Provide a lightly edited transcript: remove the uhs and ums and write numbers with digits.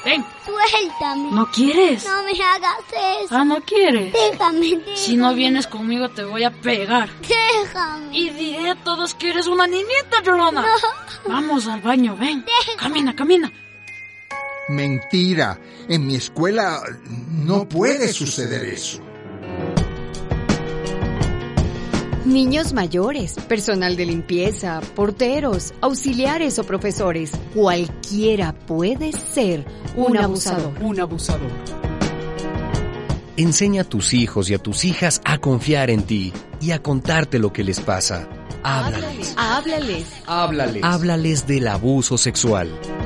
ven. Suéltame. ¿No quieres? No me hagas eso. Ah, ¿no quieres? Déjame. Si no vienes conmigo te voy a pegar. Déjame. Y diré a todos que eres una niñita llorona. No. Vamos al baño, ven. Déjame. Camina. Mentira. En mi escuela no puede suceder eso. Niños mayores, personal de limpieza, porteros, auxiliares o profesores, cualquiera puede ser un abusador. Enseña a tus hijos y a tus hijas a confiar en ti y a contarte lo que les pasa. Háblales. Háblales. Háblales del abuso sexual.